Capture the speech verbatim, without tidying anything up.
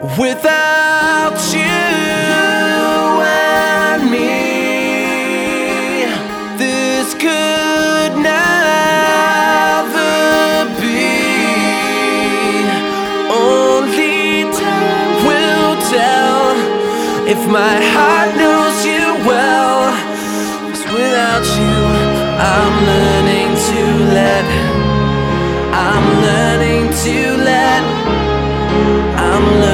Without you and me, this could never be. Only time will tell if my heart knows you well. 'Cause without you, I'm learning to let, I'm learning to let, I'm learning